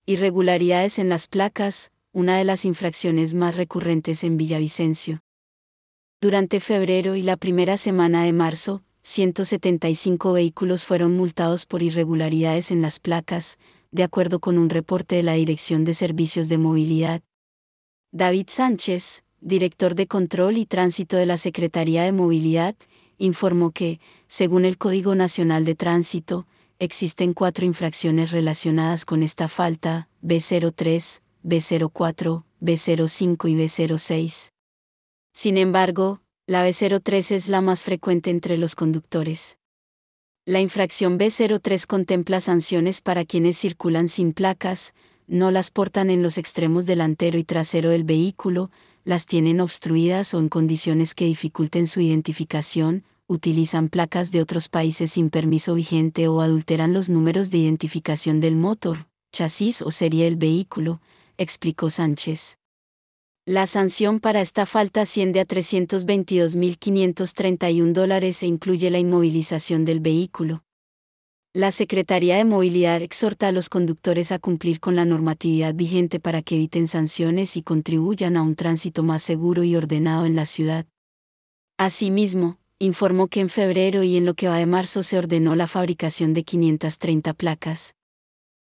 Irregularidades en las placas, una de las infracciones más recurrentes en Villavicencio. Durante febrero y la primera semana de marzo, 175 vehículos fueron multados por irregularidades en las placas, de acuerdo con un reporte de la Dirección de Servicios de Movilidad. David Sánchez, director de Control y Tránsito de la Secretaría de Movilidad, informó que, según el Código Nacional de Tránsito, existen 4 infracciones relacionadas con esta falta: B03, B04, B05 y B06. Sin embargo, la B03 es la más frecuente entre los conductores. La infracción B03 contempla sanciones para quienes circulan sin placas, no las portan en los extremos delantero y trasero del vehículo, las tienen obstruidas o en condiciones que dificulten su identificación, utilizan placas de otros países sin permiso vigente o adulteran los números de identificación del motor, chasis o serie del vehículo, explicó Sánchez. La sanción para esta falta asciende a $322.531 e incluye la inmovilización del vehículo. La Secretaría de Movilidad exhorta a los conductores a cumplir con la normatividad vigente para que eviten sanciones y contribuyan a un tránsito más seguro y ordenado en la ciudad. Asimismo, informó que en febrero y en lo que va de marzo se ordenó la fabricación de 530 placas.